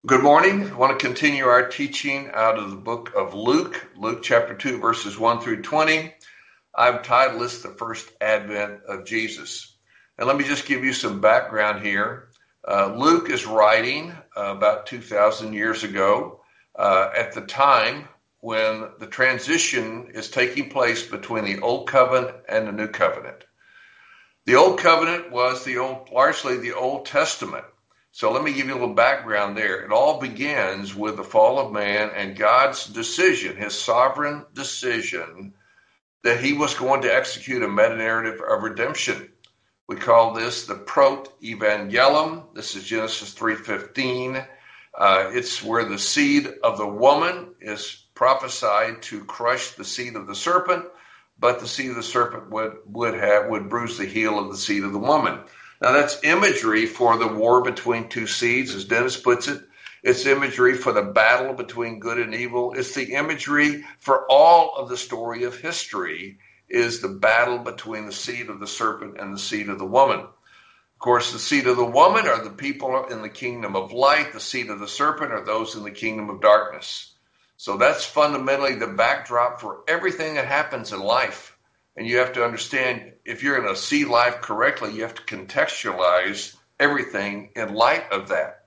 Good morning. I want to continue our teaching out of the book of Luke, Luke chapter 2, verses 1 through 20. I've titled this The First Advent of Jesus. And let me just give you some background here. Luke is writing about 2,000 years ago at the time when the transition is taking place between the Old Covenant and the New Covenant. The Old Covenant was largely the Old Testament. So let me give you a little background there. It all begins with the fall of man and God's decision, his sovereign decision, that he was going to execute a meta-narrative of redemption. We call this the proto-evangelium. This is Genesis 3:15. It's where the seed of the woman is prophesied to crush the seed of the serpent, but the seed of the serpent would bruise the heel of the seed of the woman. Now that's imagery for the war between two seeds, as Dennis puts it. It's imagery for the battle between good and evil. It's the imagery for all of the story of history is the battle between the seed of the serpent and the seed of the woman. Of course, the seed of the woman are the people in the kingdom of light. The seed of the serpent are those in the kingdom of darkness. So that's fundamentally the backdrop for everything that happens in life. And you have to understand, if you're going to see life correctly, you have to contextualize everything in light of that.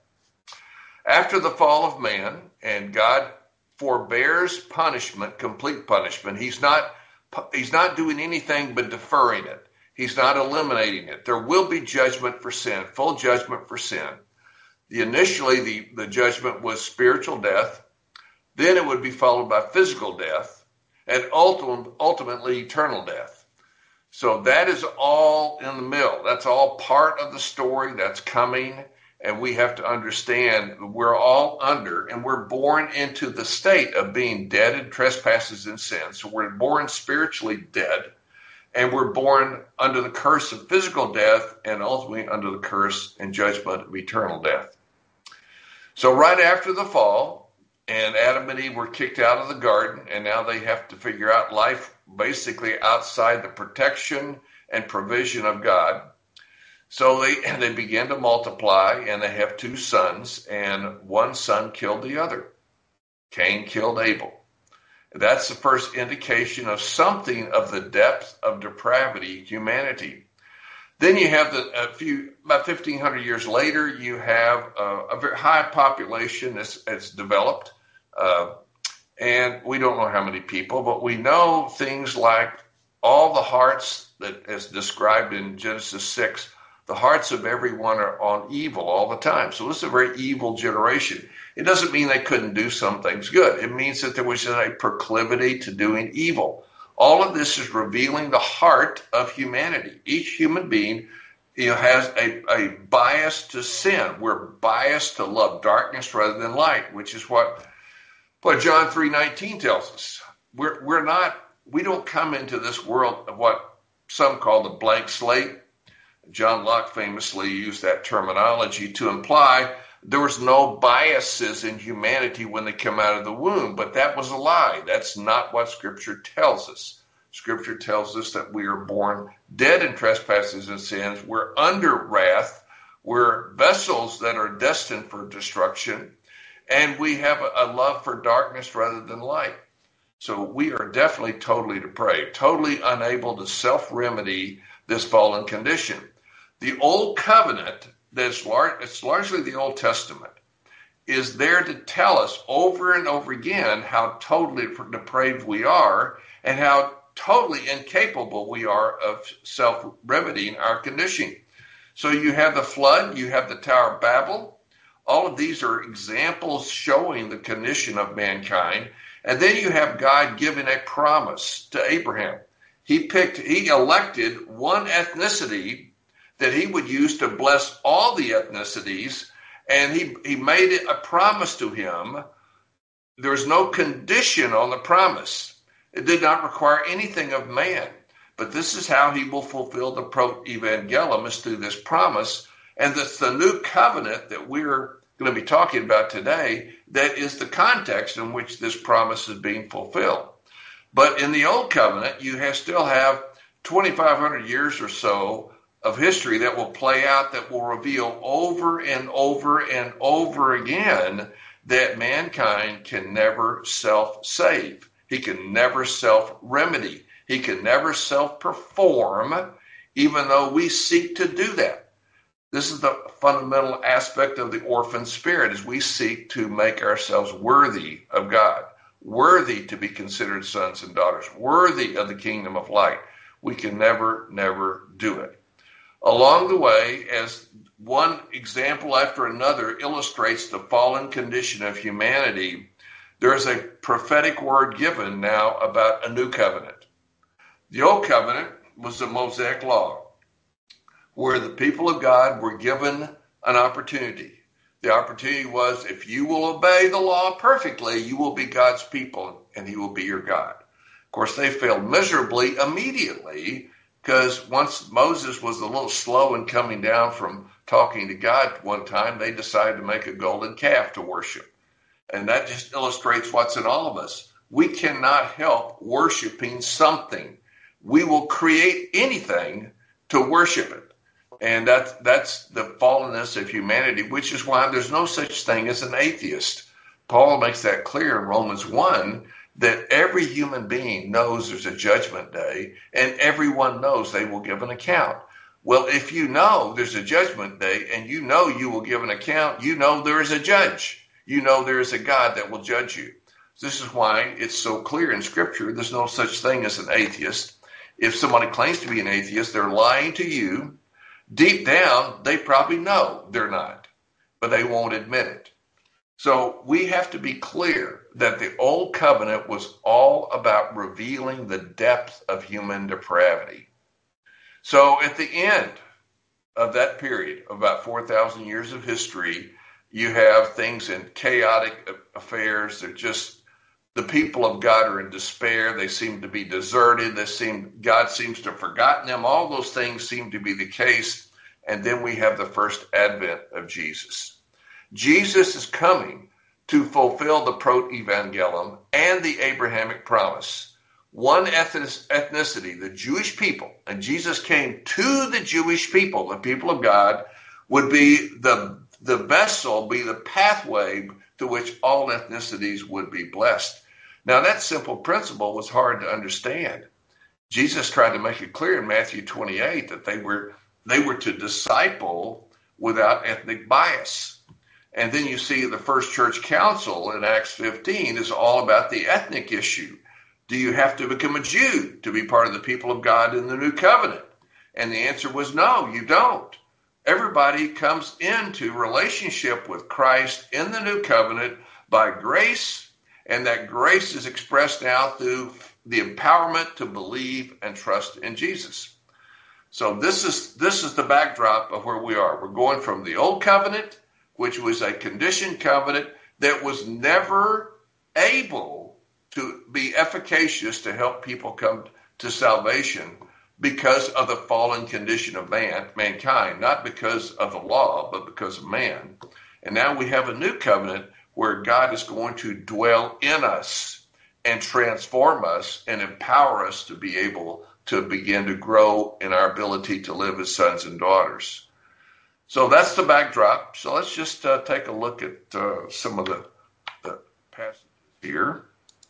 After the fall of man, and God forbears punishment, complete punishment, he's not doing anything but deferring it. He's not eliminating it. There will be judgment for sin, full judgment for sin. Initially, the judgment was spiritual death. Then it would be followed by physical death. And ultimately eternal death. So that is all in the middle. That's all part of the story that's coming. And we have to understand we're all under, and we're born into the state of being dead in trespasses and sins. So we're born spiritually dead, and we're born under the curse of physical death, and ultimately under the curse and judgment of eternal death. So right after the fall, and Adam and Eve were kicked out of the garden, and now they have to figure out life basically outside the protection and provision of God. So they begin to multiply, and they have two sons, and one son killed the other. Cain killed Abel. That's the first indication of something of the depth of depravity in humanity. Then you have about 1,500 years later, you have a very high population that's developed. And we don't know how many people, but we know things like all the hearts that, as described in Genesis 6, the hearts of everyone are on evil all the time. So this is a very evil generation. It doesn't mean they couldn't do some things good. It means that there was a proclivity to doing evil. All of this is revealing the heart of humanity. Each human being has a bias to sin. We're biased to love darkness rather than light, which is what John 3:19 tells us. We don't come into this world of what some call the blank slate. John Locke famously used that terminology to imply there was no biases in humanity when they come out of the womb, but that was a lie. That's not what Scripture tells us. Scripture tells us that we are born dead in trespasses and sins. We're under wrath. We're vessels that are destined for destruction. And we have a love for darkness rather than light. So we are definitely totally depraved, totally unable to self-remedy this fallen condition. The Old Covenant, it's largely the Old Testament, is there to tell us over and over again how totally depraved we are and how totally incapable we are of self-remedying our condition. So you have the flood, you have the Tower of Babel. All of these are examples showing the condition of mankind. And then you have God giving a promise to Abraham. He elected one ethnicity that he would use to bless all the ethnicities. And he made it a promise to him. There's no condition on the promise. It did not require anything of man. But this is how he will fulfill the proto-evangelium, is through this promise. And that's the new covenant that we're going to be talking about today. That is the context in which this promise is being fulfilled. But in the old covenant, you still have 2,500 years or so of history that will play out, that will reveal over and over and over again that mankind can never self-save. He can never self-remedy. He can never self-perform, even though we seek to do that. This is the fundamental aspect of the orphan spirit, is we seek to make ourselves worthy of God, worthy to be considered sons and daughters, worthy of the kingdom of light. We can never do it. Along the way, as one example after another illustrates the fallen condition of humanity, there is a prophetic word given now about a new covenant. The old covenant was the Mosaic law, where the people of God were given an opportunity. The opportunity was, if you will obey the law perfectly, you will be God's people and he will be your God. Of course, they failed miserably immediately, because once Moses was a little slow in coming down from talking to God one time, they decided to make a golden calf to worship. And that just illustrates what's in all of us. We cannot help worshiping something. We will create anything to worship it. And that's the fallenness of humanity, which is why there's no such thing as an atheist. Paul makes that clear in Romans 1, that every human being knows there's a judgment day, and everyone knows they will give an account. Well, if you know there's a judgment day, and you know you will give an account, you know there is a judge. You know there is a God that will judge you. This is why it's so clear in Scripture, there's no such thing as an atheist. If somebody claims to be an atheist, they're lying to you. Deep down, they probably know they're not, but they won't admit it. So we have to be clear that the old covenant was all about revealing the depth of human depravity. So at the end of that period, about 4,000 years of history, you have things in chaotic affairs. They're just, the people of God are in despair. They seem to be deserted. God seems to have forgotten them. All those things seem to be the case. And then we have the first advent of Jesus. Jesus is coming to fulfill the proto-evangelium and the Abrahamic promise. One ethnicity, the Jewish people, and Jesus came to the Jewish people, the people of God, would be the vessel, be the pathway to which all ethnicities would be blessed. Now, that simple principle was hard to understand. Jesus tried to make it clear in Matthew 28 that they were to disciple without ethnic bias. And then you see the first church council in Acts 15 is all about the ethnic issue. Do you have to become a Jew to be part of the people of God in the new covenant? And the answer was no, you don't. Everybody comes into relationship with Christ in the new covenant by grace, and that grace is expressed now through the empowerment to believe and trust in Jesus. So this is the backdrop of where we are. We're going from the old covenant, which was a conditioned covenant that was never able to be efficacious to help people come to salvation because of the fallen condition of mankind, not because of the law, but because of man. And now we have a new covenant where God is going to dwell in us and transform us and empower us to be able to begin to grow in our ability to live as sons and daughters. So that's the backdrop. So let's just take a look at some of the passages here.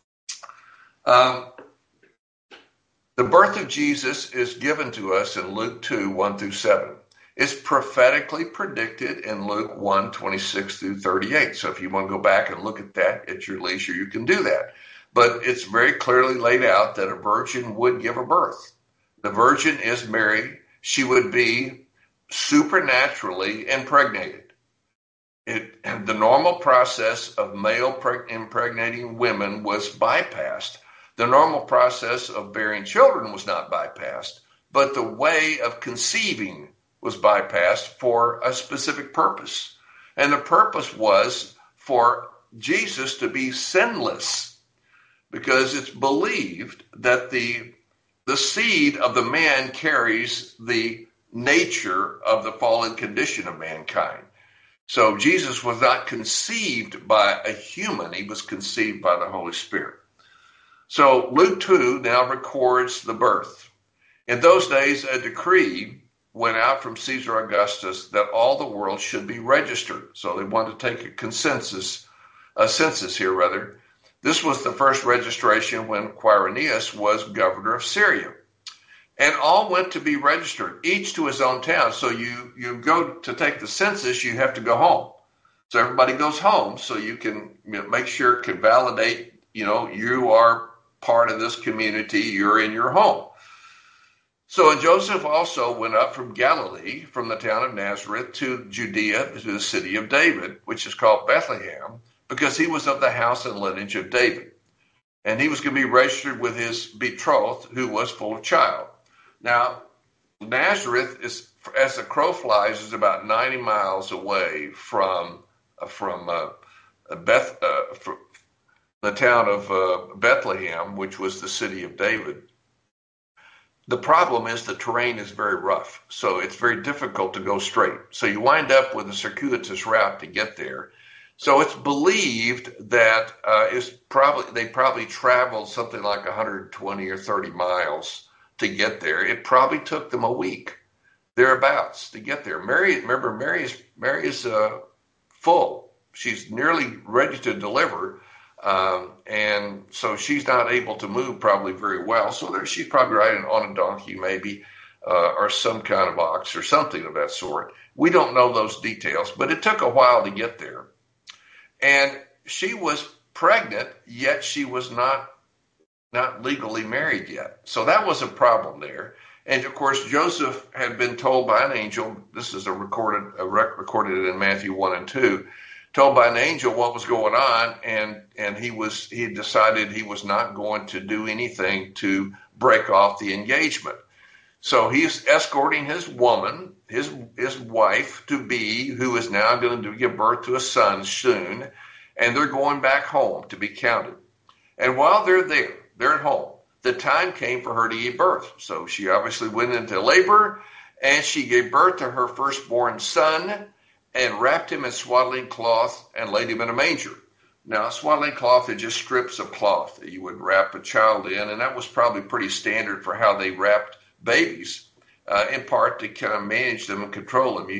The birth of Jesus is given to us in Luke 2, 1 through 7. It's prophetically predicted in Luke 1, 26 through 38. So if you want to go back and look at that at your leisure, you can do that. But it's very clearly laid out that a virgin would give a birth. The virgin is Mary. She would be supernaturally impregnated. The normal process of male impregnating women was bypassed. The normal process of bearing children was not bypassed, but the way of conceiving was bypassed for a specific purpose. And the purpose was for Jesus to be sinless, because it's believed that the seed of the man carries the nature of the fallen condition of mankind. So Jesus was not conceived by a human, he was conceived by the Holy Spirit. So Luke 2 now records the birth. In those days, a decree went out from Caesar Augustus that all the world should be registered. So they wanted to take a census here rather. This was the first registration when Quirinius was governor of Syria. And all went to be registered, each to his own town. So you go to take the census, you have to go home. So everybody goes home so you can make sure it can validate, you are part of this community, you're in your home. So Joseph also went up from Galilee, from the town of Nazareth, to Judea, to the city of David, which is called Bethlehem, because he was of the house and lineage of David. And he was going to be registered with his betrothed, who was full of child. Now, Nazareth is, as the crow flies, is about 90 miles away from the town of Bethlehem, which was the city of David. The problem is the terrain is very rough, so it's very difficult to go straight. So you wind up with a circuitous route to get there. So it's believed that they probably traveled something like 120 or 30 miles to get there. It probably took them a week, thereabouts, to get there. Mary is full. She's nearly ready to deliver, and so she's not able to move probably very well. So she's probably riding on a donkey maybe, or some kind of ox or something of that sort. We don't know those details, but it took a while to get there. And she was pregnant, yet she was not legally married yet. So that was a problem there. And of course, Joseph had been told by an angel, this is recorded in Matthew 1 and 2, told by an angel what was going on, and he decided he was not going to do anything to break off the engagement. So he's escorting his woman, his wife to be, who is now going to give birth to a son soon, and they're going back home to be counted. And while they're there, they're at home, the time came for her to give birth. So she obviously went into labor, and she gave birth to her firstborn son and wrapped him in swaddling cloth and laid him in a manger. Now, swaddling cloth is just strips of cloth that you would wrap a child in, and that was probably pretty standard for how they wrapped babies, in part to kind of manage them and control them.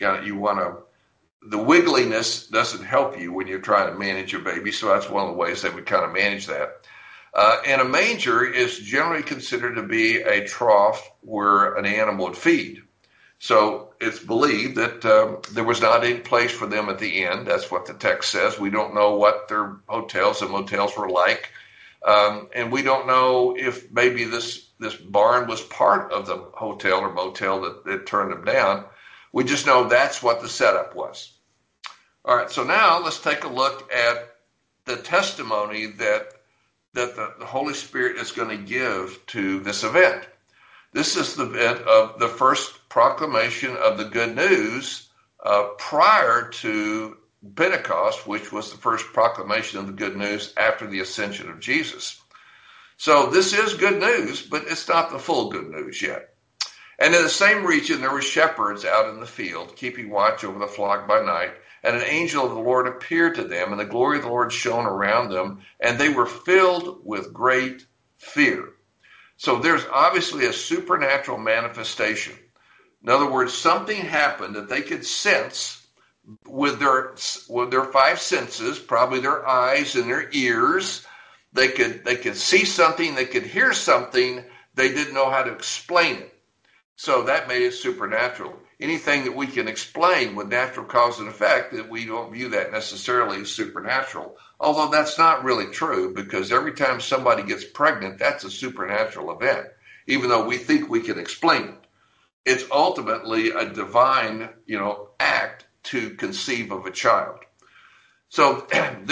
The wiggliness doesn't help you when you're trying to manage your baby, so that's one of the ways they would kind of manage that. And a manger is generally considered to be a trough where an animal would feed. So it's believed that there was not any place for them at the end. That's what the text says. We don't know what their hotels and motels were like. And we don't know if maybe this barn was part of the hotel or motel that turned them down. We just know that's what the setup was. All right, so now let's take a look at the testimony that the Holy Spirit is going to give to this event. This is the event of the first proclamation of the good news prior to Pentecost, which was the first proclamation of the good news after the ascension of Jesus. So this is good news, but it's not the full good news yet. And in the same region, there were shepherds out in the field, keeping watch over the flock by night. And an angel of the Lord appeared to them, and the glory of the Lord shone around them, and they were filled with great fear. So there's obviously a supernatural manifestation. In other words, something happened that they could sense with their five senses, probably their eyes and their ears. They could see something, they could hear something, they didn't know how to explain it. So that made it supernatural. Anything that we can explain with natural cause and effect, that we don't view that necessarily as supernatural. Although that's not really true, because every time somebody gets pregnant, that's a supernatural event, even though we think we can explain it. It's ultimately a divine, act to conceive of a child. So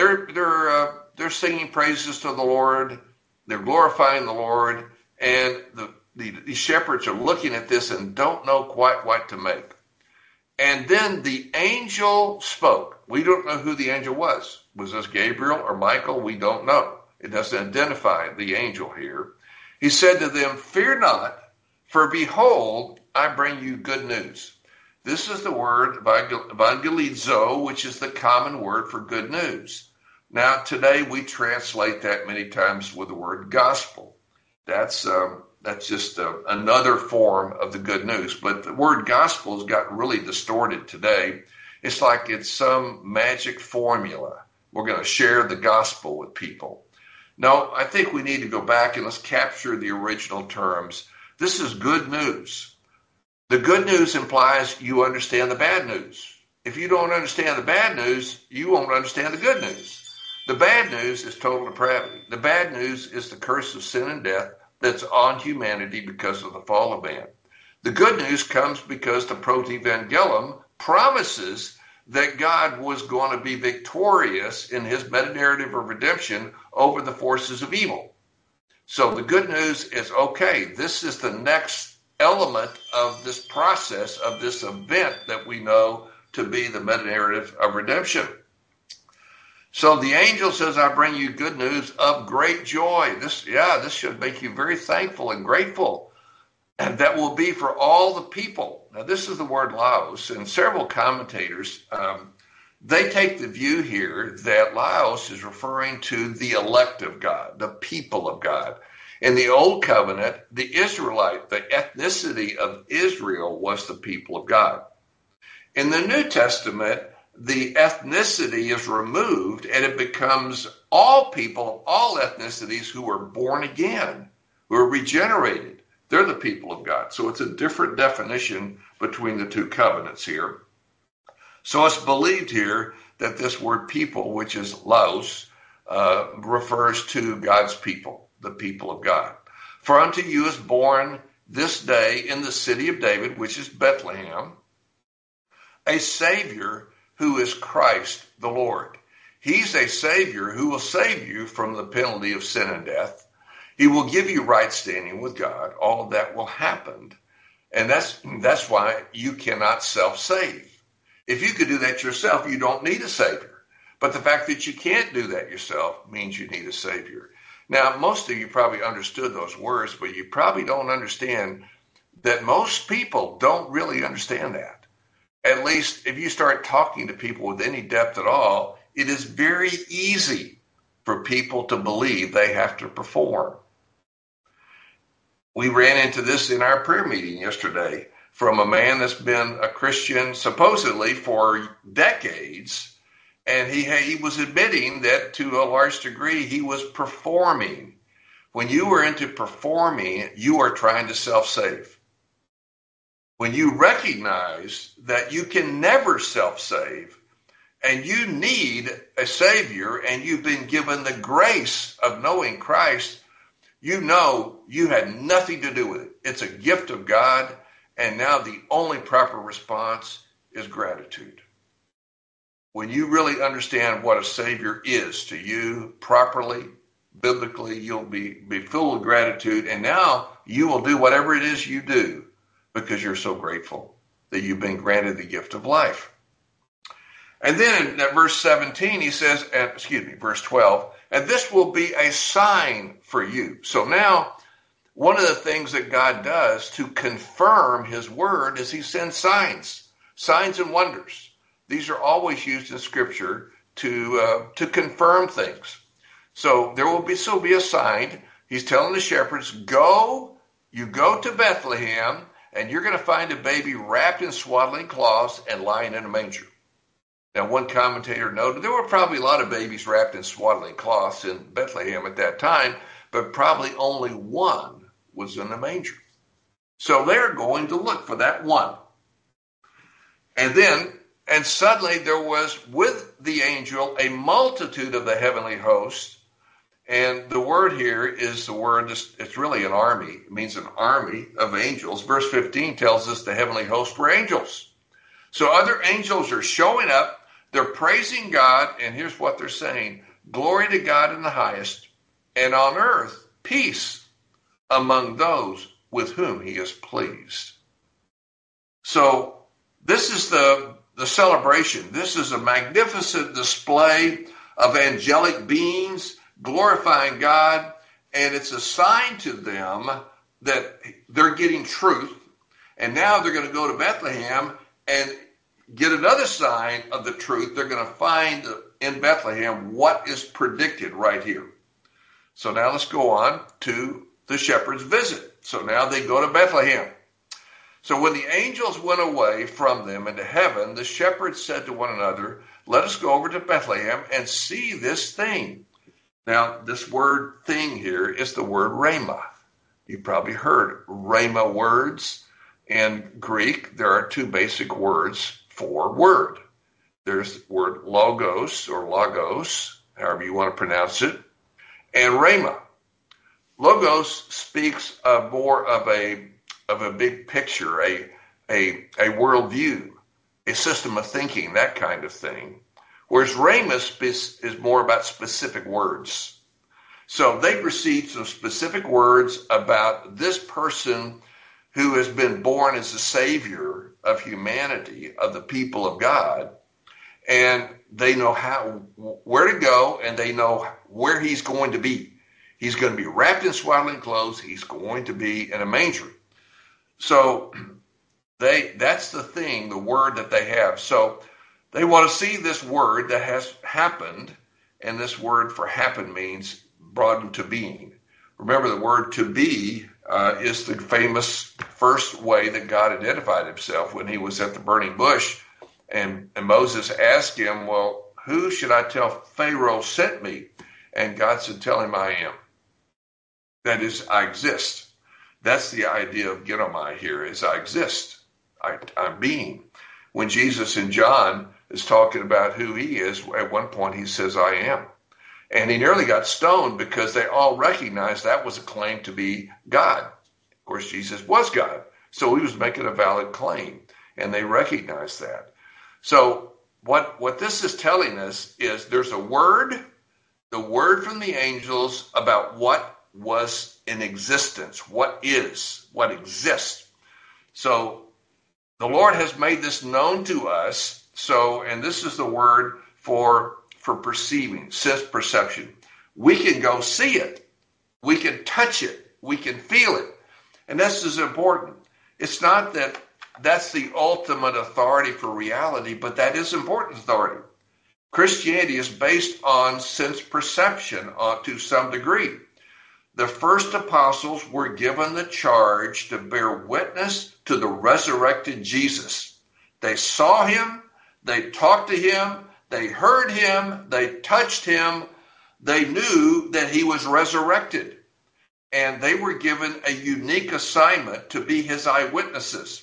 they're singing praises to the Lord, they're glorifying the Lord, and the shepherds are looking at this and don't know quite what to make. And then the angel spoke. We don't know who the angel was. Was this Gabriel or Michael? We don't know. It doesn't identify the angel here. He said to them, "Fear not, for behold, I bring you good news." This is the word evangelizo, which is the common word for good news. Now, today we translate that many times with the word gospel. That's That's just another form of the good news. But the word gospel has got really distorted today. It's like it's some magic formula. We're going to share the gospel with people. No, I think we need to go back and let's capture the original terms. This is good news. The good news implies you understand the bad news. If you don't understand the bad news, you won't understand the good news. The bad news is total depravity. The bad news is the curse of sin and death that's on humanity because of the fall of man. The good news comes because the Protevangelium promises that God was going to be victorious in his meta-narrative of redemption over the forces of evil. So the good news is, okay, this is the next element of this process, of this event that we know to be the meta-narrative of redemption. So the angel says, I bring you good news of great joy. This should make you very thankful and grateful. And that will be for all the people. Now, this is the word laos, and several commentators, they take the view here that laos is referring to the elect of God, the people of God. In the Old Covenant, the Israelite, the ethnicity of Israel was the people of God. In the New Testament, the ethnicity is removed and it becomes all people of all ethnicities who are born again, who are regenerated. They're the people of God. So it's a different definition between the two covenants here. So it's believed here that this word people, which is laos, refers to God's people, the people of God. For unto you is born this day in the city of David, which is Bethlehem, a Savior who is Christ the Lord. He's a Savior who will save you from the penalty of sin and death. He will give you right standing with God. All of that will happen. And that's why you cannot self-save. If you could do that yourself, you don't need a Savior. But the fact that you can't do that yourself means you need a Savior. Now, most of you probably understood those words, but you probably don't understand that most people don't really understand that. At least if you start talking to people with any depth at all, it is very easy for people to believe they have to perform. We ran into this in our prayer meeting yesterday from a man that's been a Christian supposedly for decades, and he was admitting that to a large degree he was performing. When you are into performing, you are trying to self-save. When you recognize that you can never self-save and you need a Savior and you've been given the grace of knowing Christ, you know you had nothing to do with it. It's a gift of God, and now the only proper response is gratitude. When you really understand what a Savior is to you properly, biblically, you'll be filled with gratitude, and now you will do whatever it is you do because you're so grateful that you've been granted the gift of life. And then in verse 17, he says, verse 12, and this will be a sign for you. So now, one of the things that God does to confirm his word is he sends signs and wonders. These are always used in Scripture to confirm things. So there will be a sign. He's telling the shepherds, go to Bethlehem, and you're going to find a baby wrapped in swaddling cloths and lying in a manger. Now, one commentator noted there were probably a lot of babies wrapped in swaddling cloths in Bethlehem at that time, but probably only one was in a manger. So they're going to look for that one. And suddenly there was with the angel a multitude of the heavenly hosts. And the word here is the word, it's really an army. It means an army of angels. Verse 15 tells us the heavenly hosts were angels. So other angels are showing up. They're praising God. And here's what they're saying. Glory to God in the highest, and on earth peace among those with whom he is pleased. So this is the celebration. This is a magnificent display of angelic beings glorifying God, and it's a sign to them that they're getting truth, and now they're going to go to Bethlehem and get another sign of the truth. They're going to find in Bethlehem what is predicted right here. So now let's go on to the shepherd's visit. So now they go to Bethlehem. So when the angels went away from them into heaven, the shepherds said to one another, let us go over to Bethlehem and see this thing. Now, this word thing here is the word rhema. You probably heard rhema words. In Greek, there are two basic words for word. There's the word logos or logos, however you want to pronounce it, and rhema. Logos speaks of more of a big picture, a worldview, a system of thinking, that kind of thing. Whereas rhema is more about specific words. So they received some specific words about this person who has been born as the Savior of humanity, of the people of God, and they know where to go, and they know where he's going to be. He's going to be wrapped in swaddling clothes. He's going to be in a manger. So that's the thing, the word that they have. So they want to see this word that has happened, and this word for happen means brought into being. Remember, the word to be is the famous first way that God identified himself when he was at the burning bush. And Moses asked him, well, who should I tell Pharaoh sent me? And God said, tell him I am. That is, I exist. That's the idea of Genomai here, is I exist. I'm being. When Jesus in John is talking about who he is, at one point he says, I am. And he nearly got stoned because they all recognized that was a claim to be God. Of course, Jesus was God. So he was making a valid claim, and they recognized that. So what this is telling us is there's a word, the word from the angels about what was in existence, what exists. So the Lord has made this known to us. So, and this is the word for perceiving, sense perception. We can go see it. We can touch it. We can feel it. And this is important. It's not that that's the ultimate authority for reality, but that is important authority. Christianity is based on sense perception to some degree. The first apostles were given the charge to bear witness to the resurrected Jesus. They saw him, they talked to him, they heard him, they touched him, they knew that he was resurrected. And they were given a unique assignment to be his eyewitnesses.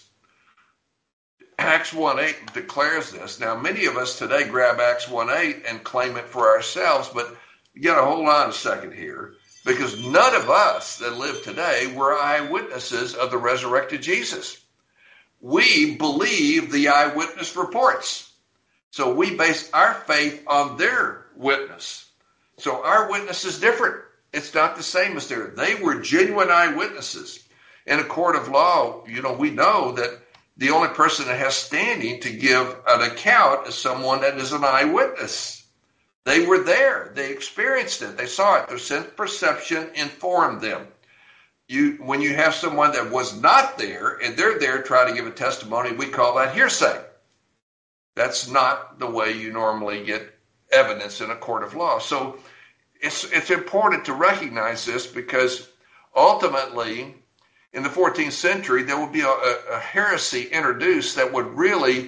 Acts 1:8 declares this. Now, many of us today grab Acts 1:8 and claim it for ourselves, but you got to hold on a second here, because none of us that live today were eyewitnesses of the resurrected Jesus. We believe the eyewitness reports. So we base our faith on their witness. So our witness is different. It's not the same as theirs. They were genuine eyewitnesses. In a court of law, we know that the only person that has standing to give an account is someone that is an eyewitness. They were there. They experienced it. They saw it. Their sense perception informed them. When you have someone that was not there and they're there trying to give a testimony, we call that hearsay. That's not the way you normally get evidence in a court of law. So it's important to recognize this, because ultimately in the 14th century there would be a heresy introduced that would really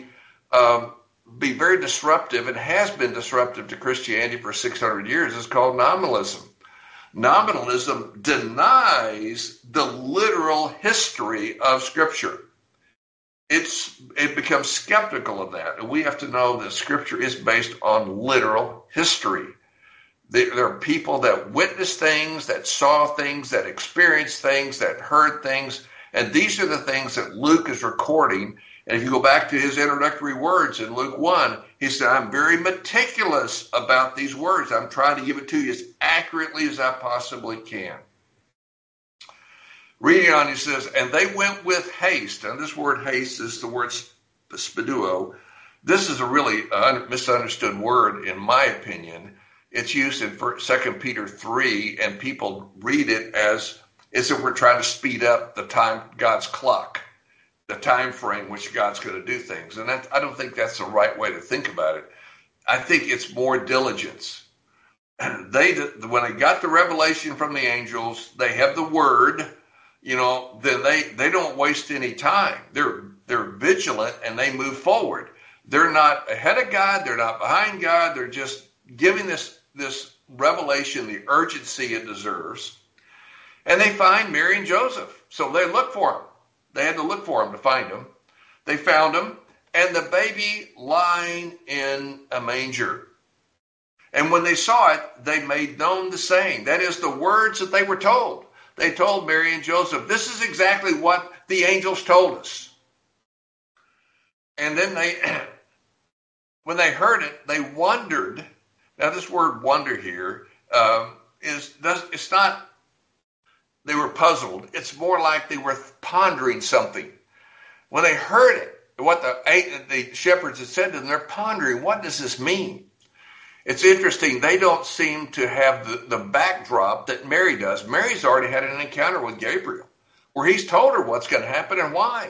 be very disruptive, and has been disruptive to Christianity for 600 years. It's called nominalism. Nominalism denies the literal history of Scripture. It becomes skeptical of that. And we have to know that Scripture is based on literal history. There are people that witnessed things, that saw things, that experienced things, that heard things. And these are the things that Luke is recording. And if you go back to his introductory words in Luke 1, he said, I'm very meticulous about these words. I'm trying to give it to you as accurately as I possibly can. Reading on, he says, and they went with haste. And this word haste is the word spiduo. This is a really misunderstood word, in my opinion. It's used in 2 Peter 3, and people read it as if we're trying to speed up the time, God's clock, the time frame which God's going to do things. And I don't think that's the right way to think about it. I think it's more diligence. When they got the revelation from the angels, they have the word. then they don't waste any time. They're vigilant and they move forward. They're not ahead of God. They're not behind God. They're just giving this revelation the urgency it deserves. And they find Mary and Joseph. So they look for him. They had to look for him to find him. They found him, and the baby lying in a manger. And when they saw it, they made known the saying. That is the words that they were told. They told Mary and Joseph, this is exactly what the angels told us. And then when they heard it, they wondered. Now this word wonder here it's not, they were puzzled. It's more like they were pondering something. When they heard it, what the shepherds had said to them, they're pondering, what does this mean? It's interesting. They don't seem to have the backdrop that Mary does. Mary's already had an encounter with Gabriel where he's told her what's going to happen and why.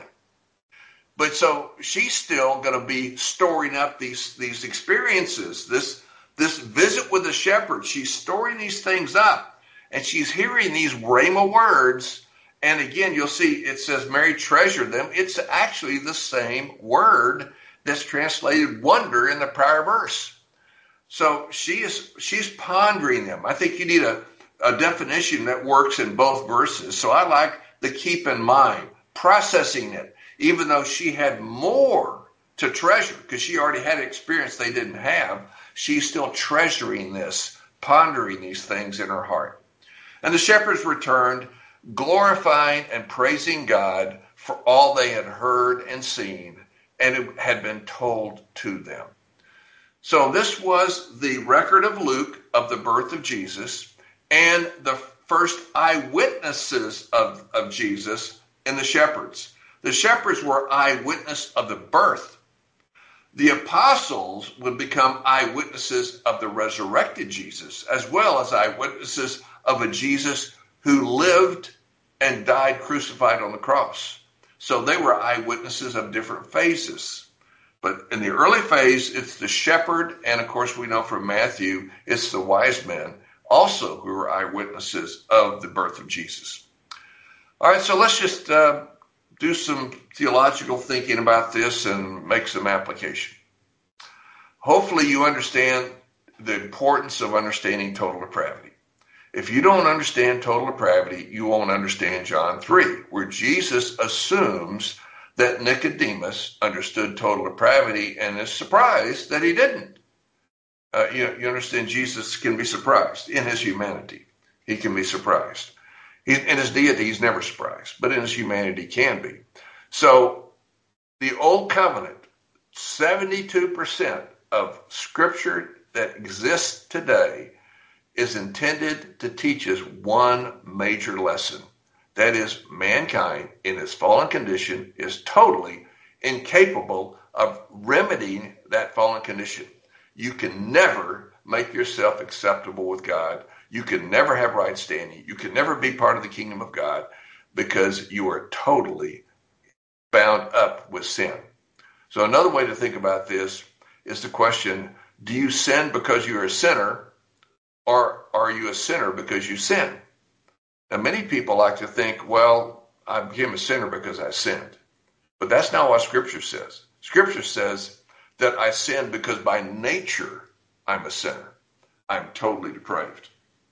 But so she's still going to be storing up these experiences, this visit with the shepherds. She's storing these things up. And she's hearing these rhema words. And again, you'll see it says Mary treasured them. It's actually the same word that's translated wonder in the prior verse. So she's pondering them. I think you need a definition that works in both verses. So I like the keep in mind, processing it, even though she had more to treasure because she already had experience they didn't have. She's still treasuring this, pondering these things in her heart. And the shepherds returned, glorifying and praising God for all they had heard and seen, and it had been told to them. So this was the record of Luke of the birth of Jesus and the first eyewitnesses of Jesus in the shepherds. The shepherds were eyewitness of the birth. The apostles would become eyewitnesses of the resurrected Jesus, as well as eyewitnesses of a Jesus who lived and died crucified on the cross. So they were eyewitnesses of different phases. But in the early phase, it's the shepherd, and of course we know from Matthew, it's the wise men also who were eyewitnesses of the birth of Jesus. All right, so let's just do some theological thinking about this and make some application. Hopefully you understand the importance of understanding total depravity. If you don't understand total depravity, you won't understand John 3, where Jesus assumes that Nicodemus understood total depravity and is surprised that he didn't. You understand Jesus can be surprised in his humanity. He can be surprised. In his deity, he's never surprised, but in his humanity, he can be. So the Old Covenant, 72% of Scripture that exists today is intended to teach us one major lesson. That is, mankind in its fallen condition is totally incapable of remedying that fallen condition. You can never make yourself acceptable with God. You can never have right standing. You can never be part of the kingdom of God because you are totally bound up with sin. So another way to think about this is the question, do you sin because you're a sinner, or are you a sinner because you sin? Now, many people like to think, well, I became a sinner because I sinned. But that's not what Scripture says. Scripture says that I sinned because by nature I'm a sinner. I'm totally depraved.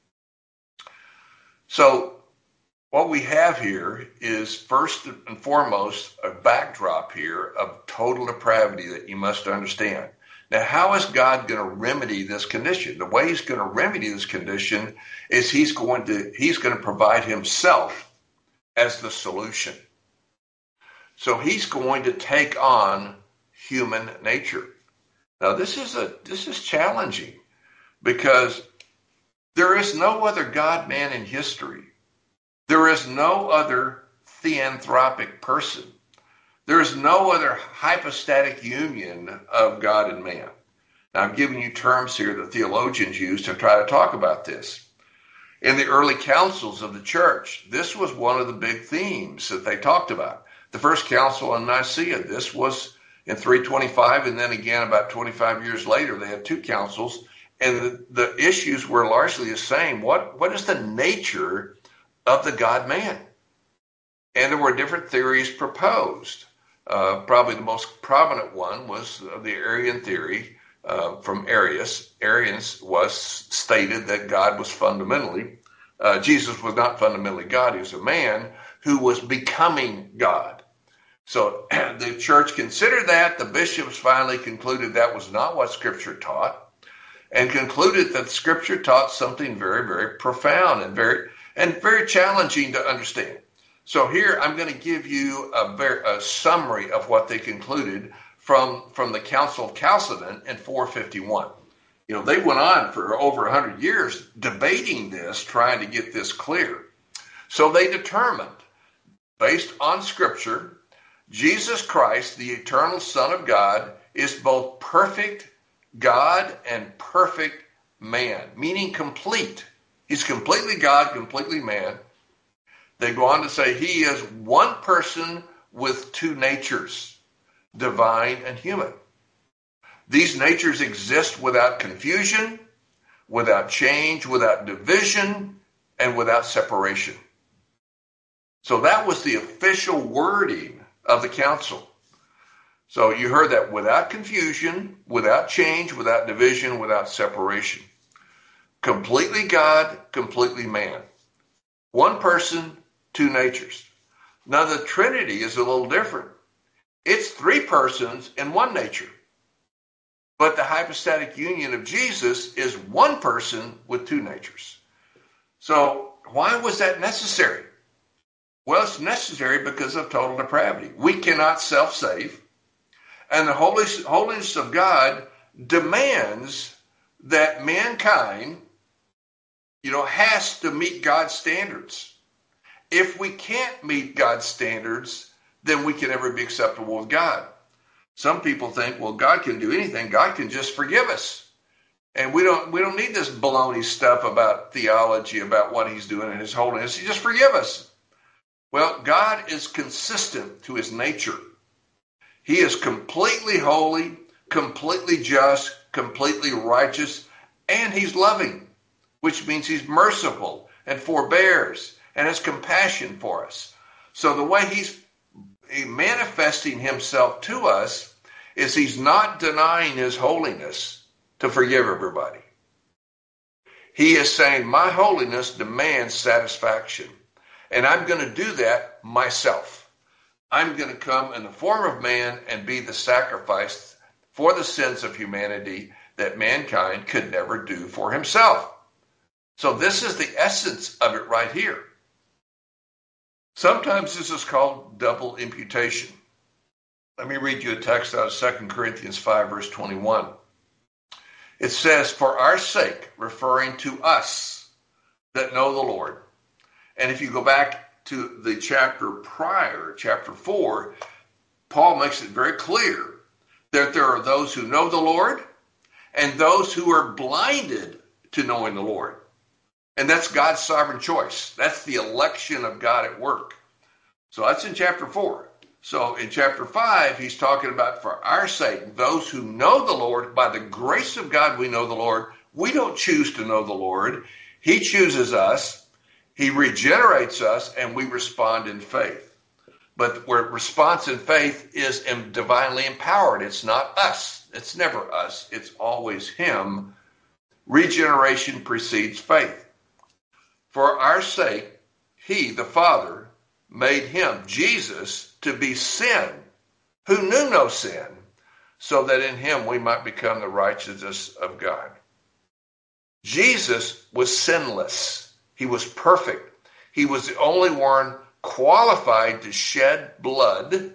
So what we have here is first and foremost a backdrop here of total depravity that you must understand. Now, how is God going to remedy this condition? The way he's going to remedy this condition is he's going to provide himself as the solution. So he's going to take on human nature. Now, this is challenging because there is no other God-man in history. There is no other theanthropic person. There is no other hypostatic union of God and man. Now, I'm giving you terms here that theologians use to try to talk about this. In the early councils of the church, this was one of the big themes that they talked about. The first council in Nicaea, this was in 325, and then again about 25 years later, they had two councils, and the issues were largely the same. What is the nature of the God-man? And there were different theories proposed. Probably the most prominent one was the Arian theory from Arius. Arians was stated that God was Jesus was not fundamentally God. He was a man who was becoming God. So the church considered that. The bishops finally concluded that was not what Scripture taught, and concluded that Scripture taught something very, very profound and very challenging to understand. So here I'm going to give you a summary of what they concluded from the Council of Chalcedon in 451. They went on for over 100 years debating this, trying to get this clear. So they determined, based on Scripture, Jesus Christ, the eternal Son of God, is both perfect God and perfect man, meaning complete. He's completely God, completely man. They go on to say he is one person with two natures, divine and human. These natures exist without confusion, without change, without division, and without separation. So that was the official wording of the council. So you heard that: without confusion, without change, without division, without separation. Completely God, completely man. One person, two natures. Now the Trinity is a little different. It's three persons in one nature. But the hypostatic union of Jesus is one person with two natures. So why was that necessary? Well, it's necessary because of total depravity. We cannot self-save. And the holiness of God demands that mankind, has to meet God's standards. If we can't meet God's standards, then we can never be acceptable with God. Some people think, well, God can do anything. God can just forgive us. And we don't need this baloney stuff about theology, about what he's doing in his holiness. He just forgive us. Well, God is consistent to his nature. He is completely holy, completely just, completely righteous, and he's loving, which means he's merciful and forbears and has compassion for us. So the way he's manifesting himself to us is he's not denying his holiness to forgive everybody. He is saying, my holiness demands satisfaction, and I'm going to do that myself. I'm going to come in the form of man and be the sacrifice for the sins of humanity that mankind could never do for himself. So this is the essence of it right here. Sometimes this is called double imputation. Let me read you a text out of 2 Corinthians 5, verse 21. It says, for our sake, referring to us that know the Lord. And if you go back to the chapter prior, chapter 4, Paul makes it very clear that there are those who know the Lord and those who are blinded to knowing the Lord. And that's God's sovereign choice. That's the election of God at work. So that's in chapter 4. So in chapter 5, he's talking about for our sake, those who know the Lord. By the grace of God, we know the Lord. We don't choose to know the Lord. He chooses us. He regenerates us, and we respond in faith. But where response in faith is divinely empowered. It's not us. It's never us. It's always him. Regeneration precedes faith. For our sake, he, the Father, made him, Jesus, to be sin, who knew no sin, so that in him we might become the righteousness of God. Jesus was sinless. He was perfect. He was the only one qualified to shed blood,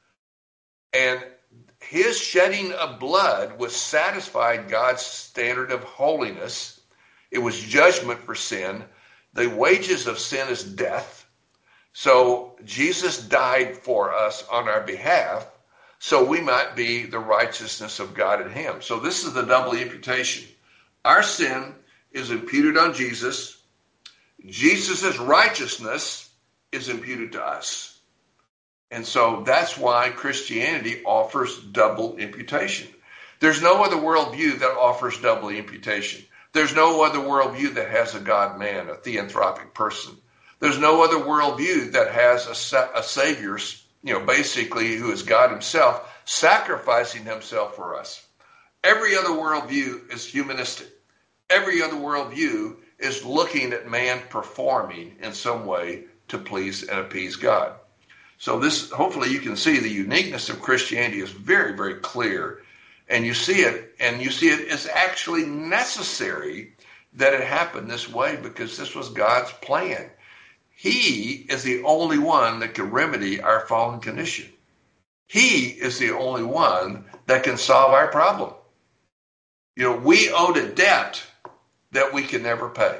and his shedding of blood was satisfied God's standard of holiness. It was judgment for sin. The wages of sin is death. So Jesus died for us on our behalf, so we might be the righteousness of God in him. So this is the double imputation. Our sin is imputed on Jesus. Jesus' righteousness is imputed to us. And so that's why Christianity offers double imputation. There's no other worldview that offers double imputation. There's no other worldview that has a God-man, a theanthropic person. There's no other worldview that has a Savior, basically who is God himself, sacrificing himself for us. Every other worldview is humanistic. Every other worldview is looking at man performing in some way to please and appease God. So this, hopefully you can see the uniqueness of Christianity is very, very clear. And you see it is actually necessary that it happened this way because this was God's plan. He is the only one that can remedy our fallen condition. He is the only one that can solve our problem. We owed a debt that we can never pay.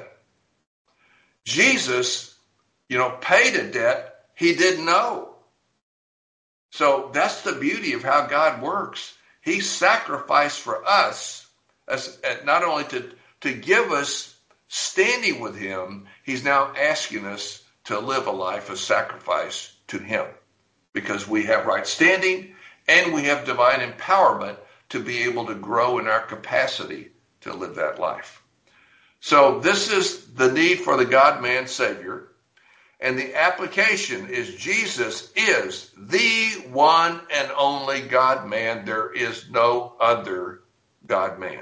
Jesus, paid a debt he didn't owe. So that's the beauty of how God works. He sacrificed for us, as not only to give us standing with him, he's now asking us to live a life of sacrifice to him because we have right standing and we have divine empowerment to be able to grow in our capacity to live that life. So this is the need for the God-man Savior. And the application is Jesus is the one and only God-man. There is no other God-man.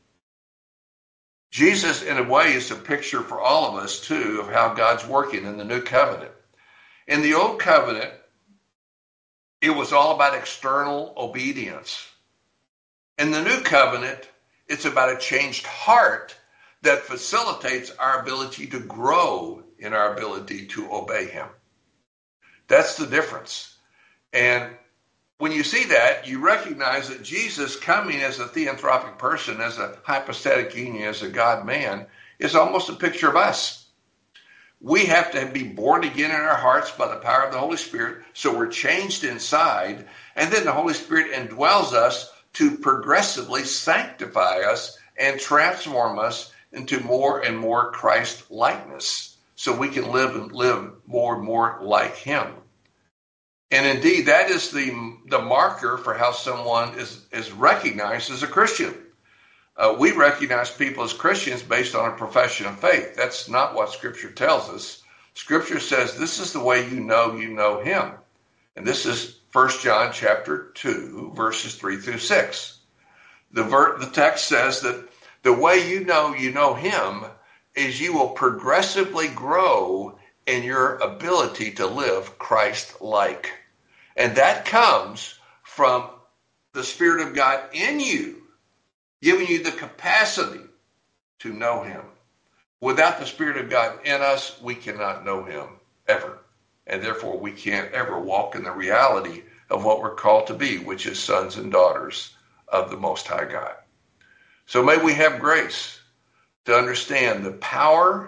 Jesus, in a way, is a picture for all of us, too, of how God's working in the new covenant. In the old covenant, it was all about external obedience. In the new covenant, it's about a changed heart that facilitates our ability to grow in our ability to obey him. That's the difference. And when you see that, you recognize that Jesus coming as a theanthropic person, as a hypostatic union, as a God-man, is almost a picture of us. We have to be born again in our hearts by the power of the Holy Spirit, so we're changed inside, and then the Holy Spirit indwells us to progressively sanctify us and transform us into more and more Christ-likeness, so we can live more and more like him. And indeed, that is the marker for how someone is recognized as a Christian. We recognize people as Christians based on a profession of faith. That's not what Scripture tells us. Scripture says this is the way you know him. And this is 1 John chapter 2, verses 3 through 6. The text says that the way you know him is you will progressively grow in your ability to live Christ-like. And that comes from the Spirit of God in you, giving you the capacity to know him. Without the Spirit of God in us, we cannot know him ever. And therefore, we can't ever walk in the reality of what we're called to be, which is sons and daughters of the Most High God. So may we have grace to understand the power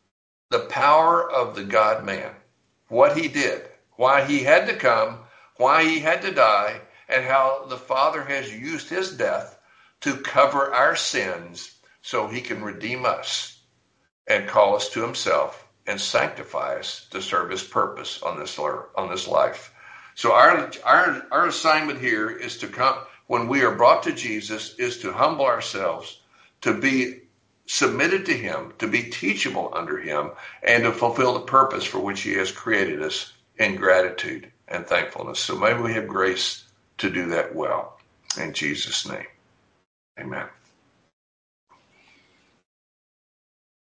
of the God-man, what he did, why he had to come, why he had to die, and how the Father has used his death to cover our sins so he can redeem us and call us to himself and sanctify us to serve his purpose on this life. So our assignment here is to come, when we are brought to Jesus, is to humble ourselves, to be submitted to him, to be teachable under him, and to fulfill the purpose for which he has created us in gratitude and thankfulness. So may we have grace to do that well. In Jesus' name, amen.